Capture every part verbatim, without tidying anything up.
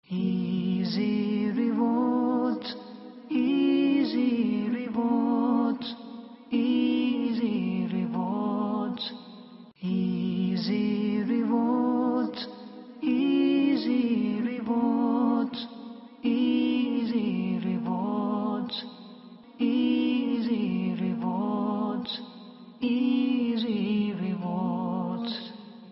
Easy rewards, easy rewards, easy rewards, easy rewards, easy rewards, easy rewards, easy rewards, easy rewards.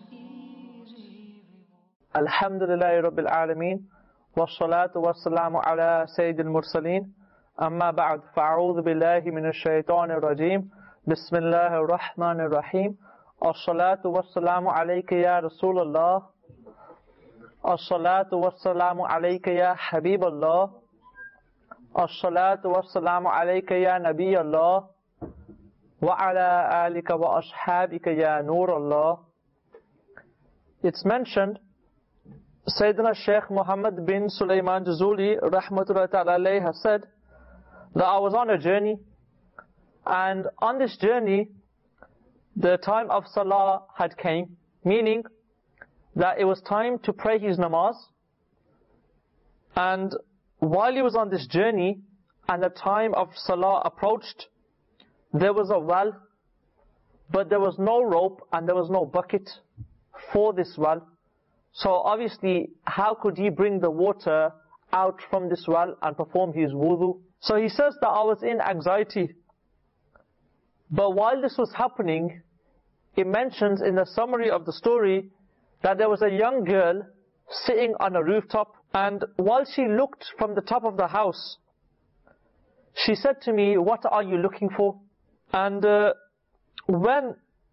Alhamdulillahi Rabbil Alameen. والصلاة والسلام على سيد المرسلين أما بعد فأعوذ بالله من الشيطان الرجيم بسم الله الرحمن الرحيم الصلاة والسلام عليك يا رسول الله الصلاة والسلام عليك يا حبيب الله الصلاة والسلام عليك يا نبي الله وعلى آلك وأصحابك يا نور الله. It's mentioned Sayyidina Shaykh Muhammad bin Sulaiman Jazuli Rahmatullahi Ta'ala alayhi has said that I was on a journey, and on this journey the time of Salah had came, meaning that it was time to pray his namaz. And while he was on this journey and the time of Salah approached, there was a well, but there was no rope and there was no bucket for this well. So obviously, how could he bring the water out from this well and perform his wudu? So he says that I was in anxiety. But while this was happening, it mentions in the summary of the story that there was a young girl sitting on a rooftop, and while she looked from the top of the house, she said to me, "What are you looking for?" And uh, when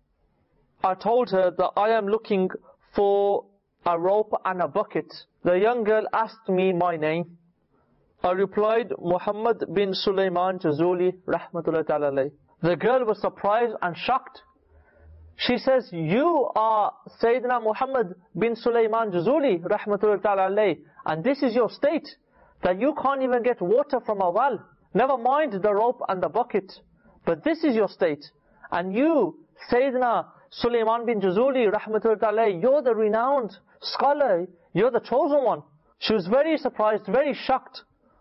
I told her that I am looking for a rope and a bucket, the young girl asked me my name. I replied, Muhammad bin Sulaiman Jazuli Rahmatullahi Ta'ala alayhi. The girl was surprised and shocked. She says, "You are Sayyidina Muhammad bin Sulaiman Jazuli Rahmatullahi Ta'ala alayhi, and this is your state, that you can't even get water from a well. Never mind the rope and the bucket, but this is your state. And you, Sayyidina Sulaiman bin Jazuli Rahmatullahi Ta'ala alayhi, you're the renowned scholar, you're the chosen one." She was very surprised, very shocked.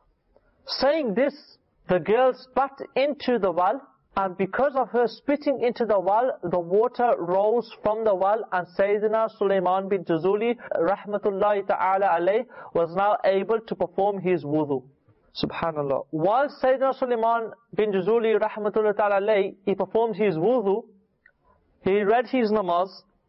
Saying this, the girl spat into the well, and because of her spitting into the well, the water rose from the well, and Sayyidina Sulaiman bin Jazuli Rahmatullahi Ta'ala alayhi was now able to perform his wudu. Subhanallah. While Sayyidina Sulaiman bin Jazuli Rahmatullahi Ta'ala alayhi, he performed his wudu, he read his namaz,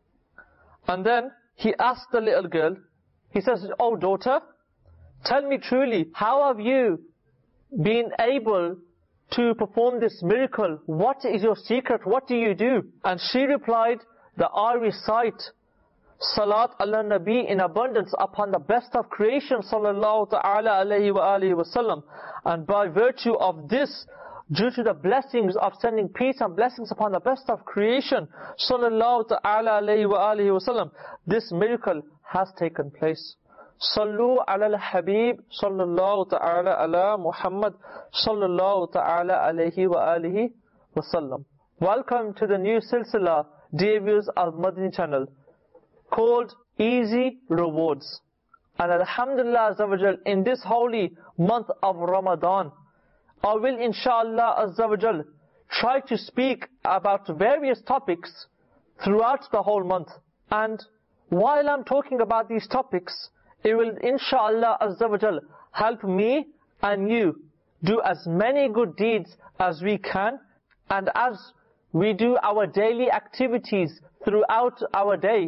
and then he asked the little girl, he says, "Oh daughter, tell me truly, how have you been able to perform this miracle? What is your secret? What do you do?" And she replied that I recite Salat ala Nabi in abundance upon the best of creation, sallallahu ta'ala alayhi wa alihi wa sallam. And by virtue of this, due to the blessings of sending peace and blessings upon the best of creation, sallallahu ta'ala alayhi wa alihi wa sallam, this miracle has taken place. Sallu ala al-Habib, sallallahu ta'ala ala Muhammad, sallallahu ta'ala alayhi wa alihi wa sallam. Welcome to the new silsila, dear viewers of Madani channel, called Easy Rewards. And alhamdulillah azza wa jal, in this holy month of Ramadan, I will inshallah azza wa jal try to speak about various topics throughout the whole month. And while I'm talking about these topics, it will inshallah azza wa jal help me and you do as many good deeds as we can, and as we do our daily activities throughout our day,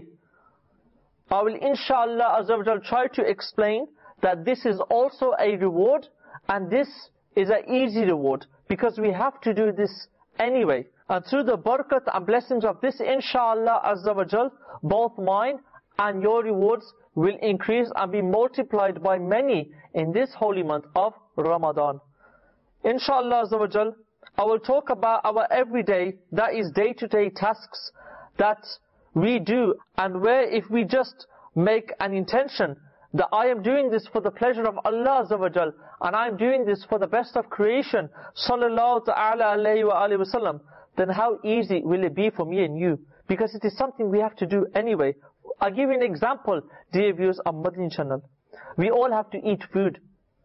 I will inshallah azza wa jal try to explain that this is also a reward, and this is an easy reward, because we have to do this anyway. And through the barakat and blessings of this, inshallah azza wa jal, both mine and your rewards will increase and be multiplied by many in this holy month of Ramadan. Inshallah azza wa jal, I will talk about our everyday, that is day-to-day tasks that we do, and where if we just make an intention that I am doing this for the pleasure of Allah azza wa jal, and I am doing this for the best of creation, sallallahu ta'ala alayhi wa alihi wa sallam, then how easy will it be for me and you? Because it is something we have to do anyway. I'll give you an example, dear viewers of Madani channel. We all have to eat food.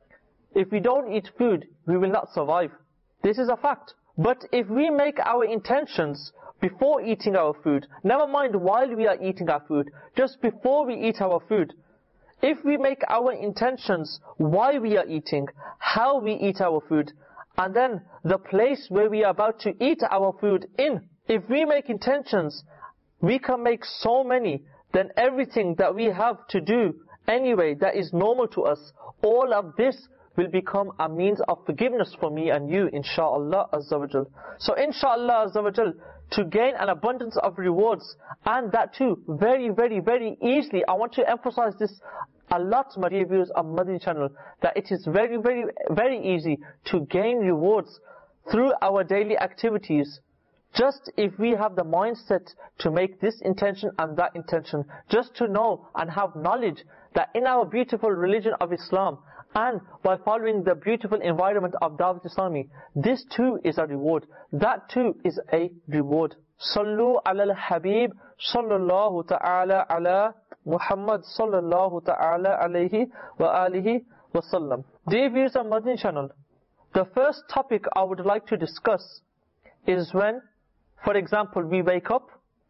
If we don't eat food, we will not survive. This is a fact. But if we make our intentions before eating our food, never mind while we are eating our food, just before we eat our food, if we make our intentions why we are eating, how we eat our food, and then the place where we are about to eat our food in, if we make intentions, we can make so many, then everything that we have to do anyway that is normal to us, all of this will become a means of forgiveness for me and you, inshaAllah Azza wa Jal. So inshaAllah Azza wa Jal, to gain an abundance of rewards, and that too, very, very, very easily. I want to emphasize this a lot, my dear viewers of Madani channel, that it is very, very, very easy to gain rewards through our daily activities. Just if we have the mindset to make this intention and that intention, just to know and have knowledge that in our beautiful religion of Islam, and by following the beautiful environment of Dawat Islami, this too is a reward. That too is a reward. Sallu ala al-Habib, sallallahu ta'ala ala Muhammad, sallallahu ta'ala alayhi wa alihi wa sallam. Dear viewers of Madani channel, the first topic I would like to discuss is when, for example, we wake up,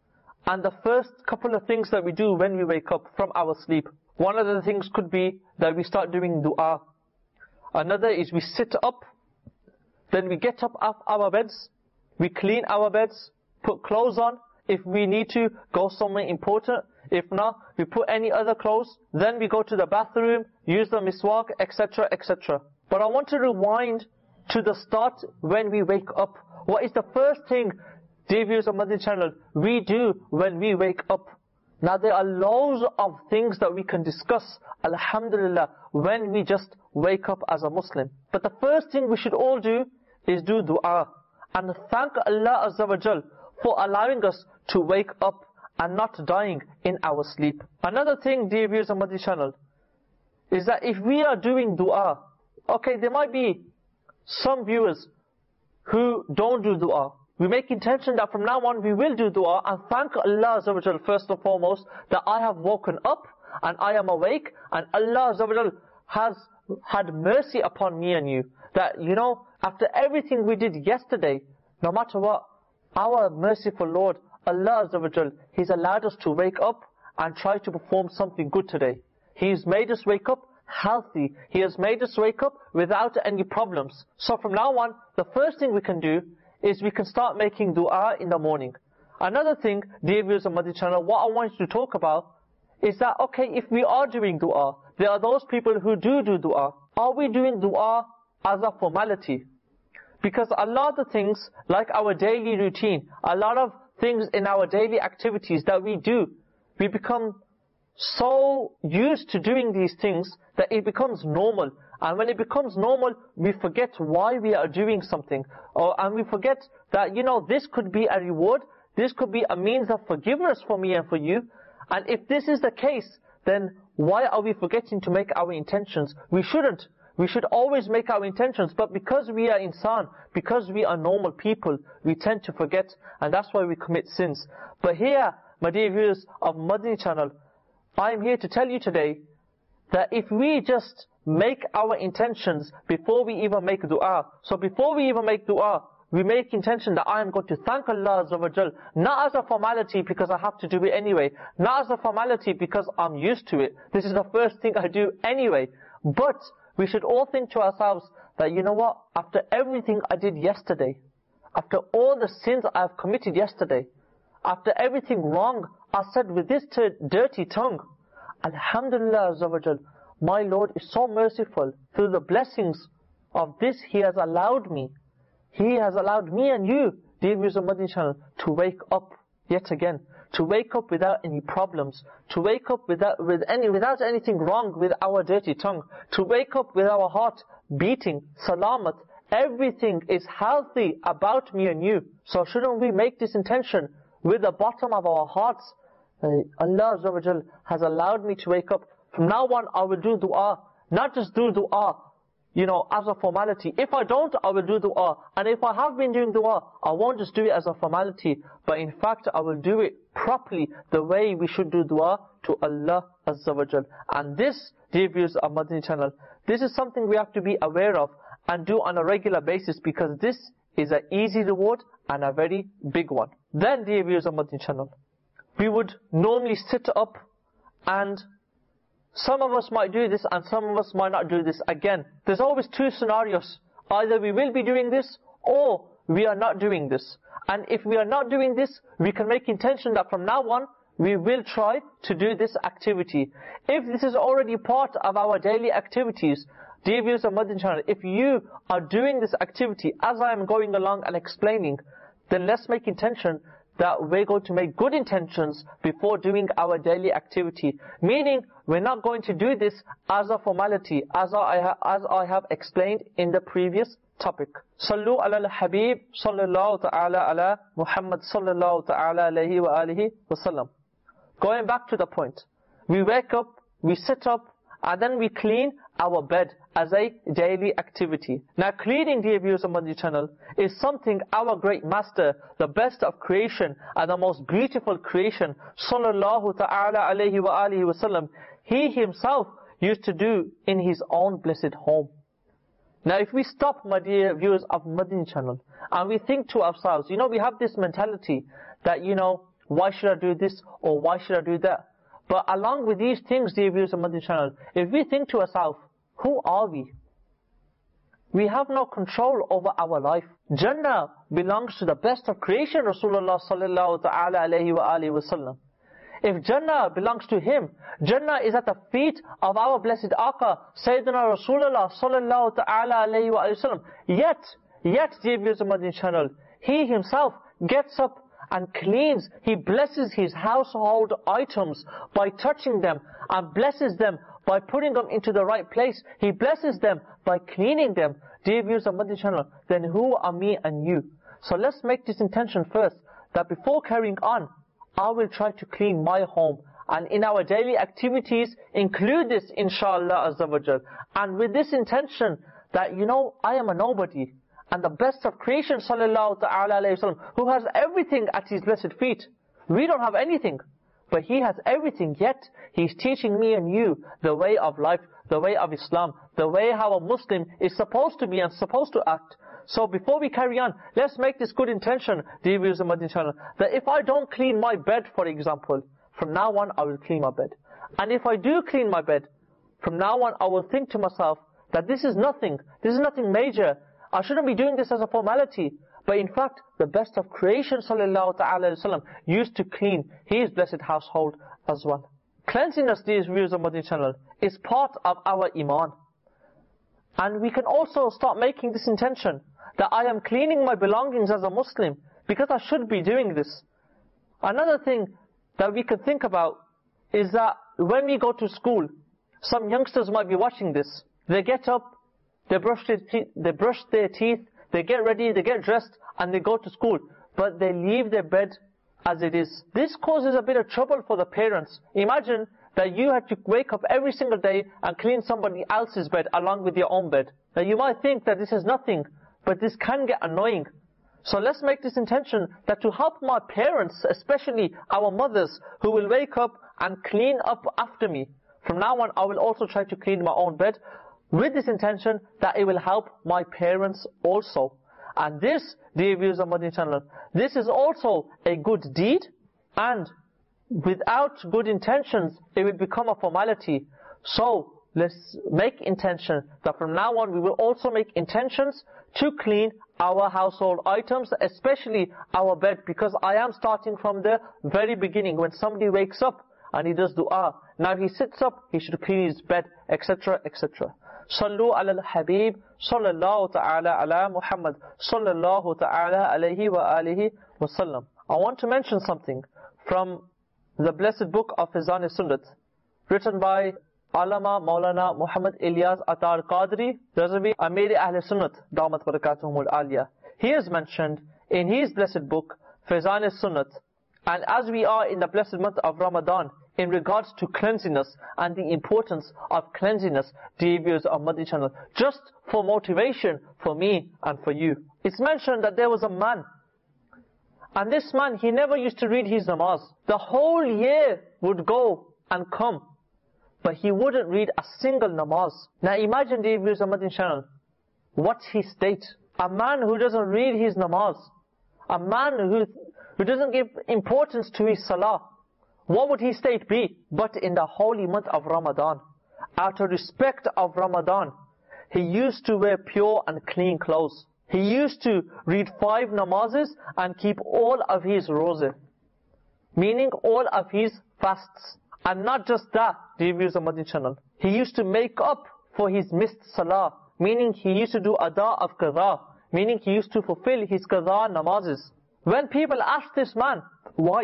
and the first couple of things that we do when we wake up from our sleep. One of the things could be that we start doing dua. Another is we sit up, then we get up off our beds, we clean our beds, put clothes on. If we need to, go somewhere important. If not, we put any other clothes. Then we go to the bathroom, use the miswak, et cetera, et cetera. But I want to rewind to the start when we wake up. What is the first thing, dear viewers of Madani channel, we do when we wake up? Now there are loads of things that we can discuss, alhamdulillah, when we just wake up as a Muslim. But the first thing we should all do is do dua. And thank Allah Azza wa Jal for allowing us to wake up and not dying in our sleep. Another thing, dear viewers of Madani channel, is that if we are doing dua, okay, there might be some viewers who don't do dua. We make intention that from now on we will do dua and thank Allah Azza wa Jal first and foremost that I have woken up and I am awake and Allah Azza wa Jal has had mercy upon me and you. That, you know, after everything we did yesterday, no matter what, our merciful Lord, Allah Azza wa Jal, He's allowed us to wake up and try to perform something good today. He's made us wake up healthy. He has made us wake up without any problems. So from now on, the first thing we can do is we can start making dua in the morning. Another thing, dear viewers of Madani channel, what I want you to talk about is that, okay, if we are doing dua, there are those people who do do dua. Are we doing dua as a formality? Because a lot of the things, like our daily routine, a lot of things in our daily activities that we do, we become so used to doing these things that it becomes normal. And when it becomes normal, we forget why we are doing something. Or, and we forget that, you know, this could be a reward, this could be a means of forgiveness for me and for you. And if this is the case, then why are we forgetting to make our intentions? We shouldn't. We should always make our intentions. But because we are insan, because we are normal people, we tend to forget. And that's why we commit sins. But here, my dear viewers of Madani channel, I am here to tell you today that if we just make our intentions before we even make dua. So before we even make dua, we make intention that I am going to thank Allah Azza wa Jal, not as a formality because I have to do it anyway, not as a formality because I'm used to it. This is the first thing I do anyway. But we should all think to ourselves that, you know what, after everything I did yesterday, after all the sins I have committed yesterday, after everything wrong I said with this dirty tongue, alhamdulillah Azza wa Jal, my Lord is so merciful. Through the blessings of this, He has allowed me. He has allowed me and you, dear viewers of Madani channel, to wake up yet again. To wake up without any problems. To wake up without, with any, without anything wrong with our dirty tongue. To wake up with our heart beating, salamat. Everything is healthy about me and you. So shouldn't we make this intention with the bottom of our hearts? Uh, Allah Azza wa Jal has allowed me to wake up. From now on, I will do dua. Not just do dua you know, as a formality. If I don't, I will do dua. And if I have been doing dua, I won't just do it as a formality, but in fact, I will do it properly, the way we should do dua to Allah Azza wa Jal. And this, dear viewers of Madani channel, this is something we have to be aware of and do on a regular basis, because this is an easy reward and a very big one. Then, dear viewers of Madani channel, we would normally sit up, and some of us might do this and some of us might not do this. Again, there's always two scenarios. Either we will be doing this or we are not doing this. And if we are not doing this, we can make intention that from now on, we will try to do this activity. If this is already part of our daily activities, dear viewers of Madani channel, if you are doing this activity as I am going along and explaining, then let's make intention that we're going to make good intentions before doing our daily activity. Meaning, we're not going to do this as a formality, as I, ha as I have explained in the previous topic. Sallu ala al-Habib, sallallahu ta'ala ala Muhammad, sallallahu ta'ala alayhi wa alihi wa sallam. Going back to the point, we wake up, we sit up, and then we clean our bed as a daily activity. Now, cleaning, dear viewers of Madani channel, is something our great master, the best of creation and the most beautiful creation, sallallahu ta'ala alayhi wa alihi wa sallam, he himself used to do in his own blessed home. Now, if we stop, my dear viewers of Madani channel, and we think to ourselves, you know, we have this mentality that, you know, why should I do this or why should I do that? But along with these things, dear viewers of Madani channel, if we think to ourselves, who are we? We have no control over our life. Jannah belongs to the best of creation, Rasulullah sallallahu ta'ala alayhi wa alihi wa sallam. If Jannah belongs to him, Jannah is at the feet of our blessed Aqā, Sayyidina Rasulullah sallallahu ta'ala alayhi wa sallam. Yet, yet, dear viewers of Madani channel, he himself gets up and cleans, he blesses his household items by touching them, and blesses them by putting them into the right place. He blesses them by cleaning them. Dear viewers of Madani channel, then who are me and you? So let's make this intention first, that before carrying on, I will try to clean my home. And in our daily activities, include this, inshallah azza wa jal. And with this intention, that, you know, I am a nobody. And the best of creation, sallallahu ta'ala alayhi wa sallam, who has everything at his blessed feet. We don't have anything, but he has everything, yet he's teaching me and you the way of life, the way of Islam, the way how a Muslim is supposed to be and supposed to act. So before we carry on, let's make this good intention, dear viewers of Madani channel, that if I don't clean my bed, for example, from now on I will clean my bed. And if I do clean my bed, from now on I will think to myself that this is nothing, this is nothing major. I shouldn't be doing this as a formality. But in fact, the best of creation, sallallahu ta'ala alayhi wa sallam, used to clean his blessed household as well. Cleanliness, dear viewers of Madani channel, is part of our iman. And we can also start making this intention, that I am cleaning my belongings as a Muslim, because I should be doing this. Another thing that we can think about is that when we go to school, some youngsters might be watching this. They get up, they brush their teeth, they brush their teeth, they get ready, they get dressed, and they go to school. But they leave their bed as it is. This causes a bit of trouble for the parents. Imagine that you had to wake up every single day and clean somebody else's bed along with your own bed. Now you might think that this is nothing, but this can get annoying. So let's make this intention that to help my parents, especially our mothers, who will wake up and clean up after me. From now on, I will also try to clean my own bed, with this intention that it will help my parents also. And this, dear viewers of Madani channel, this is also a good deed, and without good intentions, it will become a formality. So, let's make intention that from now on we will also make intentions to clean our household items, especially our bed, because I am starting from the very beginning. When somebody wakes up and he does dua, now he sits up, he should clean his bed, et cetera, et cetera. Sallu ala al-Habib, sallallahu ta'ala ala Muhammad, sallallahu ta'ala alayhi wa alihi wa sallam. I want to mention something from the blessed book of Fayzan-e-Sunnat, written by Allama Maulana Muhammad Ilyas Attar Qadri, Razvi Amir Ahl Sunnat, Damat Barakatuhumul Aliyah. He is mentioned in his blessed book, Fayzan-e-Sunnat. And as we are in the blessed month of Ramadan, in regards to cleanliness and the importance of cleanliness, dear viewers of Madani channel, just for motivation for me and for you. It's mentioned that there was a man, and this man, he never used to read his namaz. The whole year would go and come, but he wouldn't read a single namaz. Now imagine, dear viewers of Madani channel, what's his state? A man who doesn't read his namaz, a man who, who doesn't give importance to his salah, what would his state be? But in the holy month of Ramadan, out of respect of Ramadan, he used to wear pure and clean clothes. He used to read five namazes and keep all of his roseh, meaning all of his fasts. And not just that, dear viewers of Madani channel, he used to make up for his missed salah, meaning he used to do ada of qadha, meaning he used to fulfill his qadha namazes. When people ask this man, why?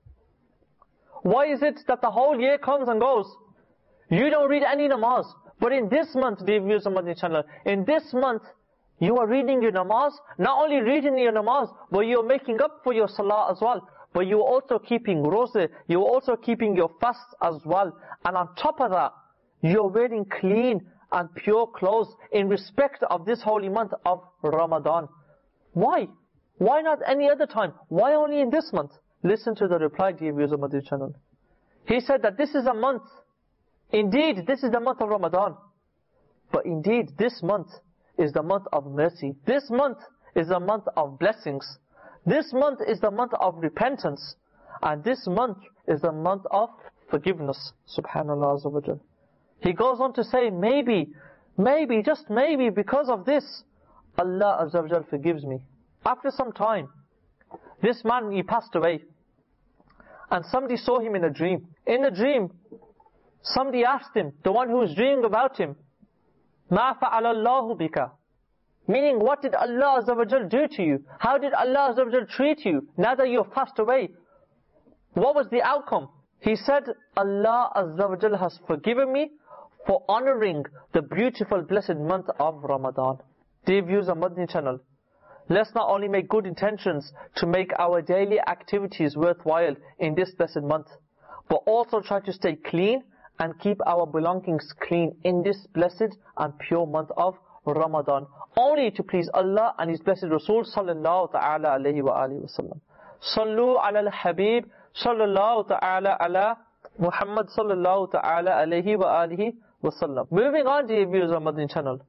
Why is it that the whole year comes and goes? You don't read any namaz. But in this month, dear viewers of Madani channel, in this month, you are reading your namaz. Not only reading your namaz, but you are making up for your salah as well. But you are also keeping roseh. You are also keeping your fasts as well. And on top of that, you are wearing clean and pure clothes in respect of this holy month of Ramadan. Why? Why not any other time? Why only in this month? Listen to the reply, dear viewers of Madani channel. He said that this is a month. Indeed, this is the month of Ramadan. But indeed, this month is the month of mercy. This month is the month of blessings. This month is the month of repentance. And this month is the month of forgiveness. Subhanallah Azza wa Jal. He goes on to say, maybe, maybe, just maybe, because of this, Allah Azza wa Jal forgives me. After some time, this man, he passed away. And somebody saw him in a dream. In a dream, somebody asked him, the one who was dreaming about him, مَا فَعَلَ اللَّهُ بِكَ? Meaning, what did Allah Azza wa Jal do to you? How did Allah Azza wa Jal treat you now that you have passed away? What was the outcome? He said, Allah Azza wa Jal has forgiven me for honoring the beautiful blessed month of Ramadan. Dear viewers of Madani channel, let's not only make good intentions to make our daily activities worthwhile in this blessed month, but also try to stay clean and keep our belongings clean in this blessed and pure month of Ramadan, only to please Allah and His blessed Rasul sallallahu ta'ala alayhi wa alihi wa sallam. Sallu ala al-Habib sallallahu ta'ala ala Muhammad sallallahu ta'ala alayhi wa alihi wa sallam. Moving on, dear viewers of Madani channel,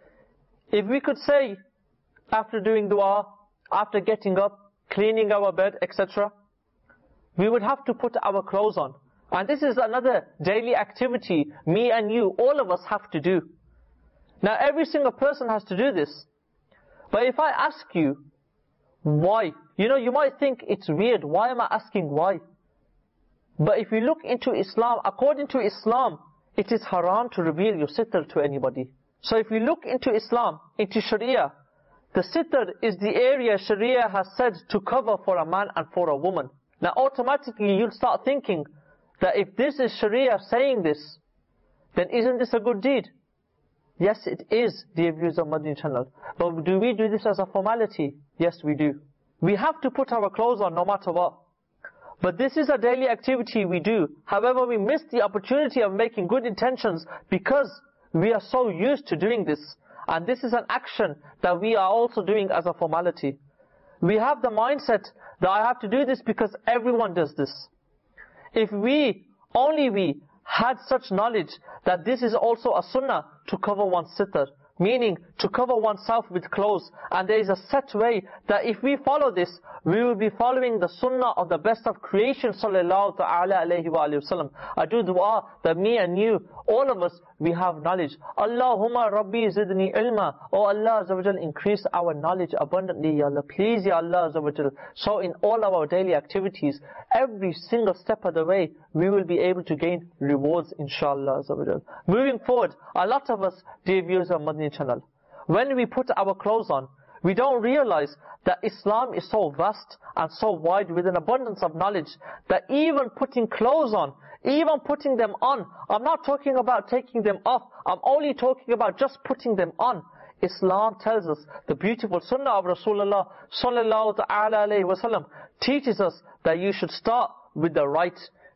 if we could say, after doing dua, after getting up, cleaning our bed, et cetera, we would have to put our clothes on. And this is another daily activity me and you, all of us have to do. Now every single person has to do this. But if I ask you, why? You know, you might think it's weird, why am I asking why? But if you look into Islam, according to Islam, it is haram to reveal your sitr to anybody. So if you look into Islam, into Sharia, the sitr is the area Sharia has said to cover for a man and for a woman. Now automatically you'll start thinking that if this is Sharia saying this, then isn't this a good deed? Yes, it is, dear viewers of Madani channel. But do we do this as a formality? Yes, we do. We have to put our clothes on no matter what. But this is a daily activity we do. However, we miss the opportunity of making good intentions because we are so used to doing this. And this is an action that we are also doing as a formality. We have the mindset that I have to do this because everyone does this. If we, only we, had such knowledge that this is also a sunnah to cover one's sitr, meaning to cover oneself with clothes, and there is a set way that if we follow this, we will be following the sunnah of the best of creation sallallahu ta'ala alayhi wa sallam. I do dua that me and you, all of us, we have knowledge. Allahumma Rabbi zidni ilma. Oh Allah Azza wa Jal, increase our knowledge abundantly, Ya Allah. Please, Ya Allah Azza wa Jal. So in all our daily activities, every single step of the way, we will be able to gain rewards, inshallah Azza wa Jal. Moving forward, a lot of us, dear viewers of Madani channel, when we put our clothes on, we don't realize that Islam is so vast and so wide with an abundance of knowledge that even putting clothes on, even putting them on, I'm not talking about taking them off, I'm only talking about just putting them on. Islam tells us, the beautiful sunnah of Rasulullah sallallahu ta'ala alayhi wa sallam teaches us that you should start with the right,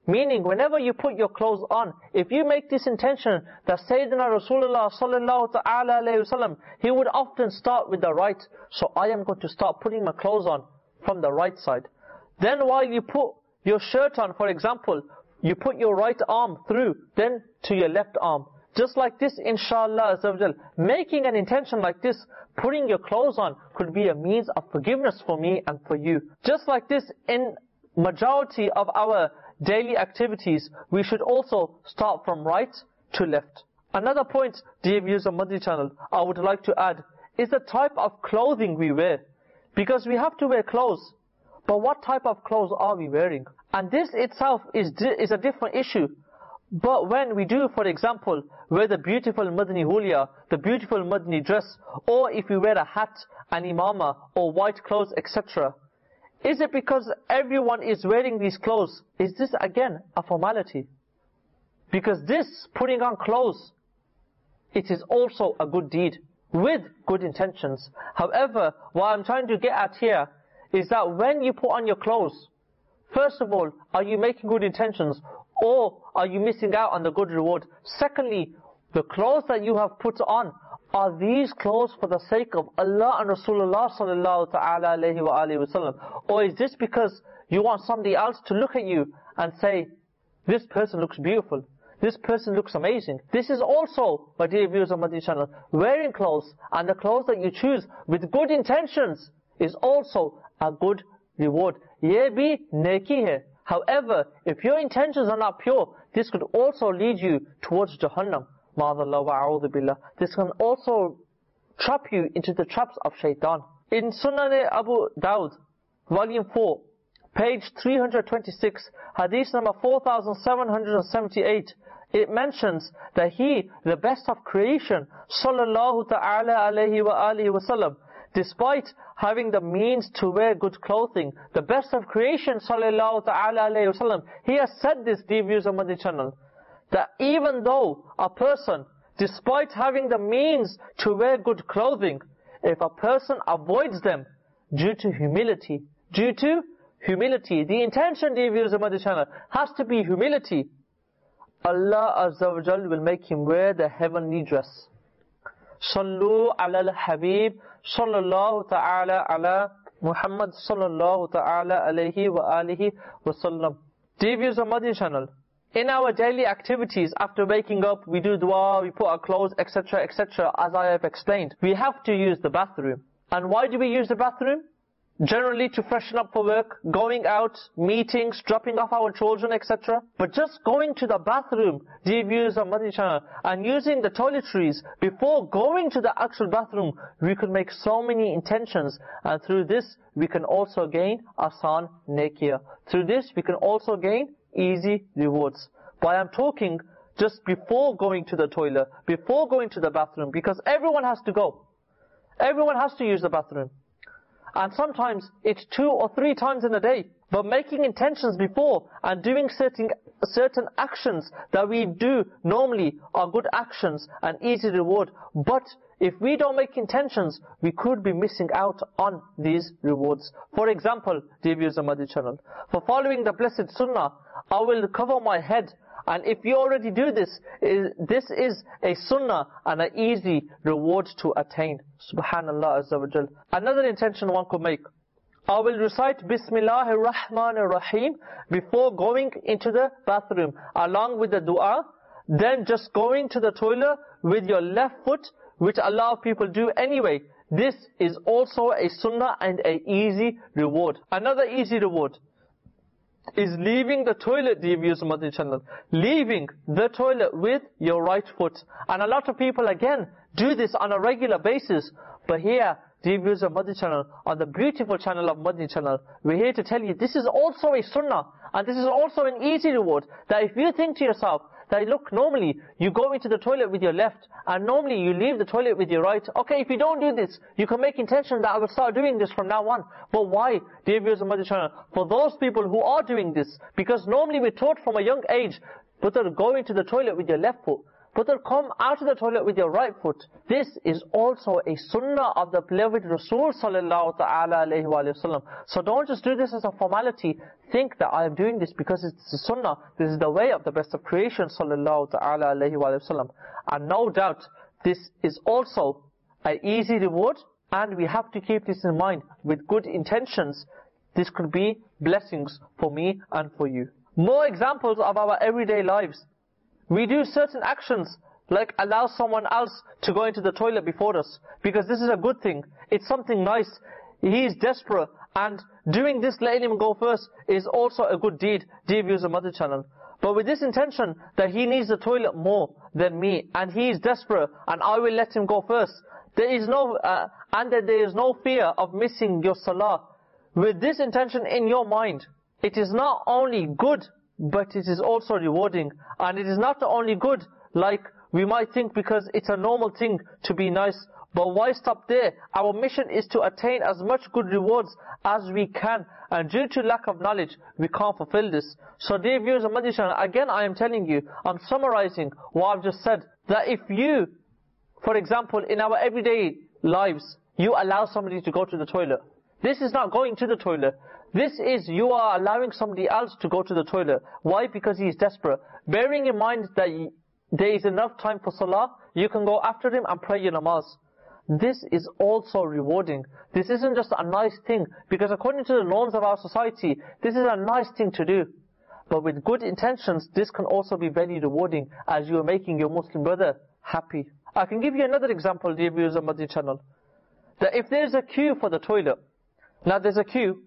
Meaning, whenever you put your clothes on, if you make this intention that Sayyidina Rasulullah sallallahu ta'ala alayhi wasallam, he would often start with the right. So I am going to start putting my clothes on from the right side. Then while you put your shirt on, for example, you put your right arm through, then to your left arm. Just like this, inshallah azawajal, making an intention like this, putting your clothes on could be a means of forgiveness for me and for you. Just like this, in majority of our daily activities, we should also start from right to left. Another point, dear viewers of Madani channel, I would like to add, is the type of clothing we wear. Because we have to wear clothes, but what type of clothes are we wearing? And this itself is, is a different issue. But when we do, for example, wear the beautiful Madani huliya, the beautiful Madani dress, or if we wear a hat, an imama, or white clothes, et cetera, is it because everyone is wearing these clothes? Is this again a formality? Because this, putting on clothes, it is also a good deed, with good intentions. However, what I'm trying to get at here, is that when you put on your clothes, first of all, are you making good intentions? Or are you missing out on the good reward? Secondly, the clothes that you have put on, are these clothes for the sake of Allah and Rasulullah sallallahu ta'ala alayhi wa alihi wa sallam? Or is this because you want somebody else to look at you and say, this person looks beautiful, this person looks amazing? This is also, my dear viewers of Madani channel, wearing clothes, and the clothes that you choose with good intentions is also a good reward. Ye bhi neki hai. However, if your intentions are not pure, this could also lead you towards Jahannam. Ma'adallah wa a'udhu billah. This can also trap you into the traps of shaitan. In Sunan Abu Dawud, volume four, page three hundred twenty-six, hadith number four thousand seven hundred seventy-eight, it mentions that he, the best of creation, sallallahu ta'ala alayhi wa alihi wa sallam, despite having the means to wear good clothing, the best of creation, sallallahu ta'ala alayhi wa sallam, he has said this, dear viewers of Madani channel, that even though a person, despite having the means to wear good clothing, if a person avoids them due to humility, due to humility, the intention, dear viewers of Madani channel, has to be humility, Allah Azza wa Jal will make him wear the heavenly dress. Sallu ala al-Habib, sallallahu ta'ala ala Muhammad, sallallahu ta'ala alayhi wa alihi wa sallam. Dear viewers of Madani channel, in our daily activities, after waking up, we do dua, we put our clothes, et cetera, et cetera, as I have explained. We have to use the bathroom. And why do we use the bathroom? Generally to freshen up for work, going out, meetings, dropping off our children, et cetera. But just going to the bathroom, dear viewers of Madani channel, and using the toiletries before going to the actual bathroom, we could make so many intentions, and through this we can also gain asan nekiya. Through this we can also gain easy rewards. But I am talking just before going to the toilet, before going to the bathroom, because everyone has to go. Everyone has to use the bathroom. And sometimes it's two or three times in a day. But making intentions before and doing certain certain actions that we do normally are good actions and easy reward. But if we don't make intentions, we could be missing out on these rewards. For example, dear viewers of Madani channel, for following the blessed sunnah, I will cover my head. And if you already do this, this is a sunnah and an easy reward to attain. Subhanallah Azza wa Jal. Another intention one could make. I will recite Bismillahir Rahmanir Rahim before going into the bathroom, along with the dua. Then just going to the toilet with your left foot, which a lot of people do anyway. This is also a sunnah and an easy reward. Another easy reward is leaving the toilet, dear viewers of Madani channel. Leaving the toilet with your right foot. And a lot of people again do this on a regular basis. But here, dear viewers of Madani channel, on the beautiful channel of Madani channel, we're here to tell you this is also a sunnah. And this is also an easy reward. That if you think to yourself, that look, normally you go into the toilet with your left, and normally you leave the toilet with your right. Okay, if you don't do this, you can make intention that I will start doing this from now on. But why, dear viewers of Madani channel? For those people who are doing this, because normally we're taught from a young age, but they're going to the toilet with your left foot. but they'll come out of the toilet with your right foot. This is also a sunnah of the beloved Rasul sallallahu ta'ala alayhi wa sallam. So don't just do this as a formality. Think that I am doing this because it's a sunnah. This is the way of the best of creation sallallahu ta'ala alayhi wa sallam. And no doubt, this is also an easy reward, and we have to keep this in mind. With good intentions, this could be blessings for me and for you. More examples of our everyday lives. We do certain actions like allow someone else to go into the toilet before us because this is a good thing. It's something nice. He is desperate, and doing this, letting him go first, is also a good deed, dear viewers of Mother Channel. But with this intention that he needs the toilet more than me, and he is desperate, and I will let him go first, there is no, uh, and that there is no fear of missing your salah. With this intention in your mind, it is not only good, but it is also rewarding. And it is not only good like we might think because it's a normal thing to be nice. But why stop there? Our mission is to attain as much good rewards as we can. And due to lack of knowledge, we can't fulfill this. So dear viewers of Madhi Channel, again I am telling you, I'm summarizing what I've just said. That if you, for example, in our everyday lives, you allow somebody to go to the toilet. This is not going to the toilet. This is, you are allowing somebody else to go to the toilet. Why? Because he is desperate. Bearing in mind that there is enough time for salah, you can go after him and pray your namaz. This is also rewarding. This isn't just a nice thing, because according to the norms of our society, this is a nice thing to do. But with good intentions, this can also be very rewarding, as you are making your Muslim brother happy. I can give you another example, dear viewers of Madhi Channel. That if there is a queue for the toilet, now there's a queue,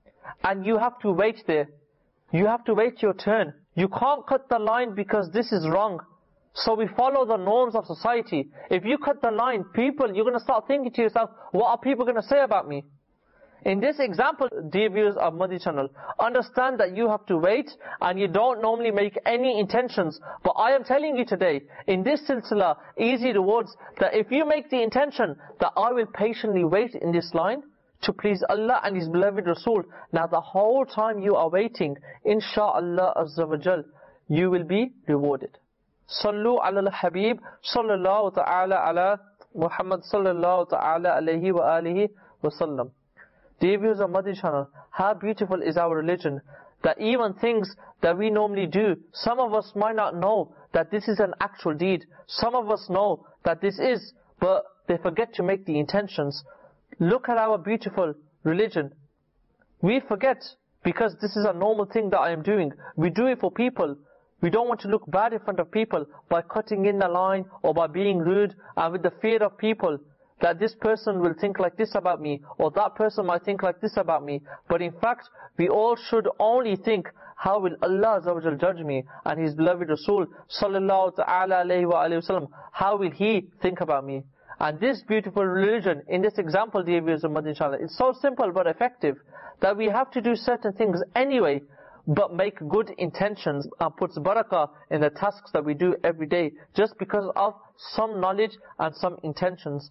and you have to wait there. You have to wait your turn. You can't cut the line because this is wrong. So we follow the norms of society. If you cut the line, people, you're going to start thinking to yourself, what are people going to say about me? In this example, dear viewers of Madhi Channel, understand that you have to wait and you don't normally make any intentions. But I am telling you today, in this silsila, easy rewards, that if you make the intention that I will patiently wait in this line, to please Allah and His beloved Rasul. Now the whole time you are waiting, insha'Allah Azza wa Jal, you will be rewarded. Sallu ala al-Habib, sallallahu ta'ala ala Muhammad sallallahu ta'ala alayhi wa alihi wa sallam. Dear viewers of Madhi Channel, how beautiful is our religion, that even things that we normally do, some of us might not know that this is an actual deed. Some of us know that this is, but they forget to make the intentions. Look at our beautiful religion. We forget because this is a normal thing that I am doing. We do it for people. We don't want to look bad in front of people by cutting in the line or by being rude and with the fear of people that this person will think like this about me or that person might think like this about me. But in fact, we all should only think, how will Allah Azza wa Jal judge me and His beloved Rasul sallallahu ta'ala alayhi wa sallam, how will He think about me? And this beautiful religion, in this example, dear viewers of Madhi Channel, it's so simple but effective that we have to do certain things anyway, but make good intentions and puts barakah in the tasks that we do every day, just because of some knowledge and some intentions.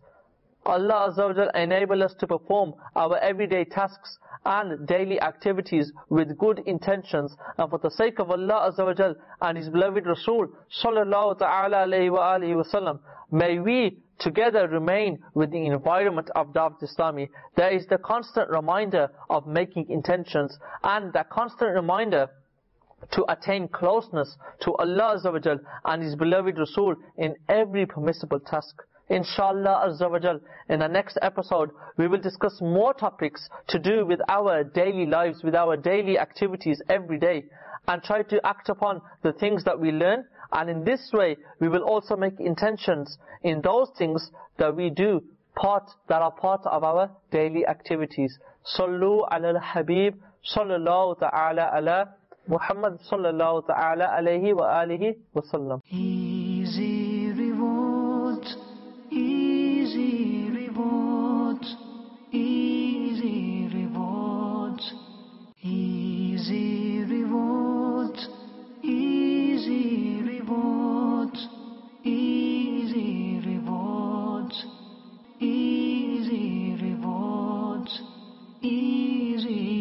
Allah Azza wa Jal enable us to perform our everyday tasks and daily activities with good intentions, and for the sake of Allah Azza wa Jal and His beloved Rasul sallallahu ta'ala alayhi wa alihi wa sallam, may we together remain with the environment of Dawat Islami. There is the constant reminder of making intentions and the constant reminder to attain closeness to Allah Azza wa Jal and His beloved Rasul in every permissible task. Inshallah Azza wa Jal, in the next episode, we will discuss more topics to do with our daily lives, with our daily activities every day, and try to act upon the things that we learn. And in this way, we will also make intentions in those things that we do, part that are part of our daily activities. Sallu ala al-Habib, sallallahu ta'ala ala Muhammad sallallahu ta'ala alayhi wa alihi wa sallam. Easy rewards, easy rewards, easy rewards, easy rewards, easy rewards, easy rewards, easy rewards, easy